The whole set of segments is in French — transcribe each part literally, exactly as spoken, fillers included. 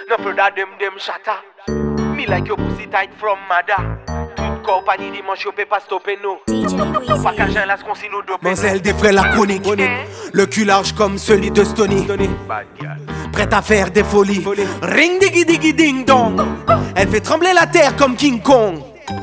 No further them them shatter. Me like your pussy tight from Mada. Toute compagnie dimanche yo peut pas stopper nous. Pas qu'à jeun là ce qu'on s'y nous dope. Mademoiselle des frères laconiques. Le cul large comme celui de Stony. Prête à faire des folies. Ring diggy diggy ding dong. Elle fait trembler la terre comme King Kong.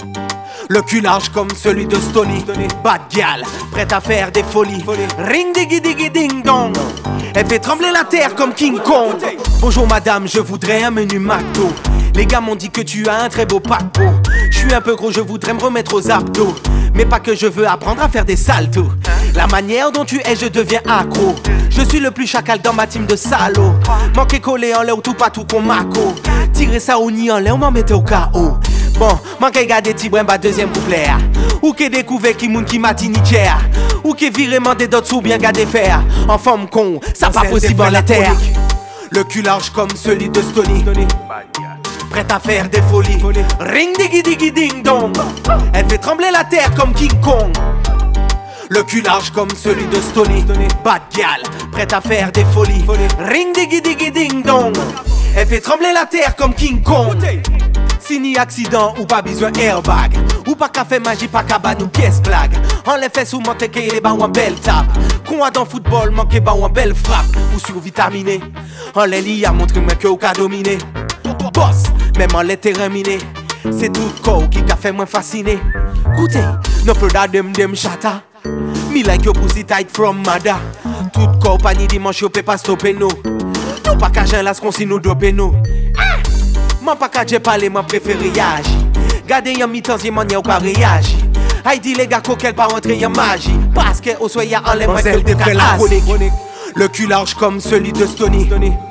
Le cul large comme celui de Stony. Bad gal, prête à faire des folies. Ring diggy diggy ding dong. Elle fait trembler la terre comme King Kong. Bonjour madame, je voudrais un menu McDo. Les gars m'ont dit que tu as un très beau paquebot. Je suis un peu gros, je voudrais me remettre aux abdos. Mais pas que je veux apprendre à faire des saltos. La manière dont tu es, je deviens accro. Je suis le plus chacal dans ma team de salauds. Manquer collé en l'air ou tout pas tout qu'on maco. Tirer ça au nid en l'air, on m'en mettait au K O. Bon, manquer garder Tibouin, bah deuxième couplet. Ou qui découvert qui moun qui matini tchère. Ou qui virement des dots ou bien garder faire. En forme con, ça pas possible dans la terre. Le cul large comme celui de Stony. Prête à faire des folies. Ring diggy diggy ding dong. Elle fait trembler la terre comme King Kong. Le cul large comme celui de Stony. Bad gal, prête à faire des folies. Ring diggy diggy ding dong. Elle fait trembler la terre comme King Kong. Si ni accident ou pas besoin airbag. Ou pas café magie, pas cabane ou pièce blague. En les fesses ou monter qu'il est bas ou en belle tape. Qu'on a dans football, manqué bas ou en belle frappe. Ou survitaminé. En les lits à montrer que ou qu'a dominé. Boss, même en les terrains minés. C'est tout corps qui a fait moins fasciné. Écoutez, no further them them shatter. Me like your pussy tight from Mada. Tout compagnie dimanche yo peut pas stopper nous. Nous pas qu'à jeun là ce qu'on si nous doper nous. M'en pas qu'à j'ai parlé, m'en préféré agi. Gardez y'a mi-temps, y'a manière ou qu'à réagir. Aïe dit les gars qu'auquel pas rentrer y'a magie. Parce que au soir y'a en les moins que le cas chronique. Le cul large comme celui de Stony.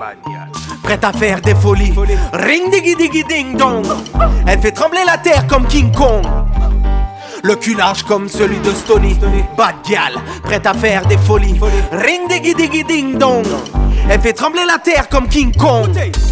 Prête à faire des folies. Ring diggy diggy ding dong. Elle fait trembler la terre comme King Kong. Le cul large comme celui de Stony. Bad gal, prête à faire des folies. Ring diggy diggy ding dong. Elle fait trembler la terre comme King Kong.